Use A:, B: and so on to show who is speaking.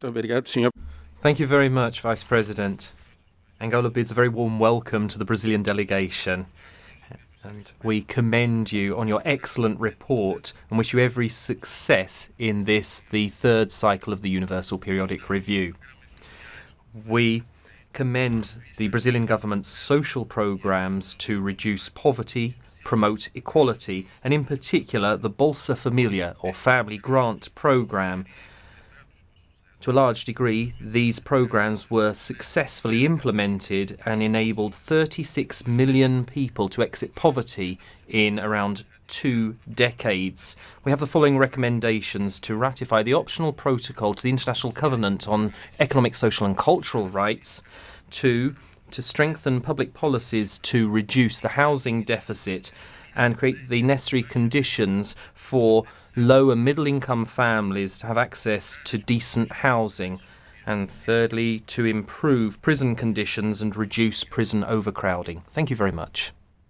A: Thank you very much, Vice President. Angola bids a very warm welcome to the Brazilian delegation, and we commend you on your excellent report and wish you every success in this, the third cycle of the Universal Periodic Review. We commend the Brazilian government's social programs to reduce poverty, promote equality, and in particular the Bolsa Familia, or Family Grant Program. To a large degree, these programs were successfully implemented and enabled 36 million people to exit poverty in around 2 decades. We have the following recommendations: to ratify the optional protocol to the International Covenant on Economic, Social and Cultural Rights, to strengthen public policies to reduce the housing deficit and create the necessary conditions for low and middle income families to have access to decent housing, and thirdly, to improve prison conditions and reduce prison overcrowding. Thank you very much.